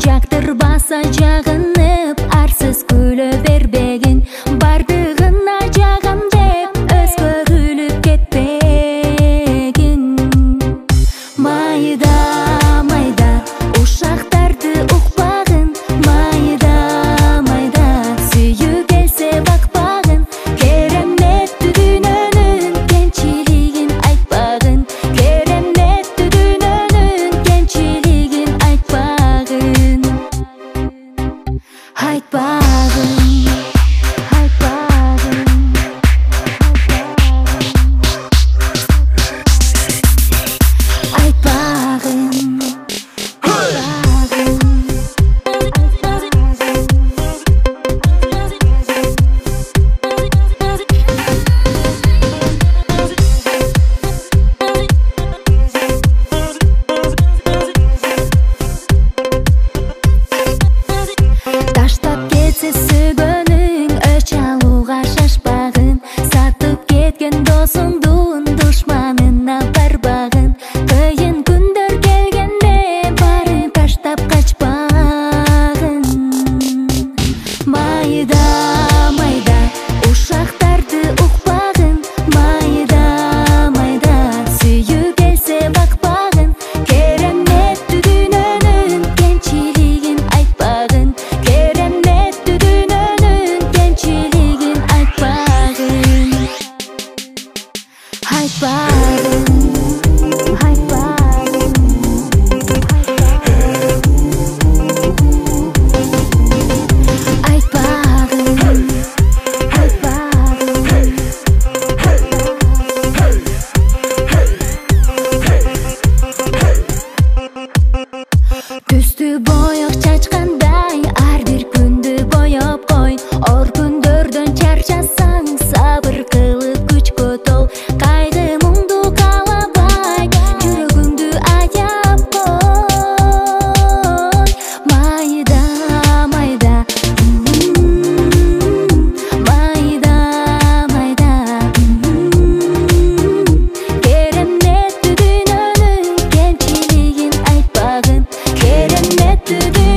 жактырбаса жагынып арсыз күлө бербегин, бардыгына жагам деп өзгөрүлүп кетпегин. Майда майда ушактарды укпагын, майда майда сүйүү келсе бакпагын, кереметтүү дүйнөнүн кемчилигин айтпагын, кереметтүү дүйнөнүн кемчилигин айтпагын, айтпагын, таштап кетсе сүйгөнүң өч алууга шашпагын, сатып кеткен досуңдун душманына барбагын, кыйын күндөр келгенде баарын таштап качпагын. Майда майда ушактарды укпагын, майда майда сүйүү келсе бакпагын, кереметтүү дүйнөнүн кемчилигин айтпагын, кереметтүү дүйнөнүн кемчилигин айтпагын, айтпагын, түстү боёк чачкандай ар бир күндү боёп кой, оор күндөрдөн чарчасаң сабыр кылып күчкө тол, кайгы муңду каалабай жүрөгүңдү аяп кой. Майда майда майда майда кереметтүү дүйнөнүн кемчилигин айтпагын, кереметтүү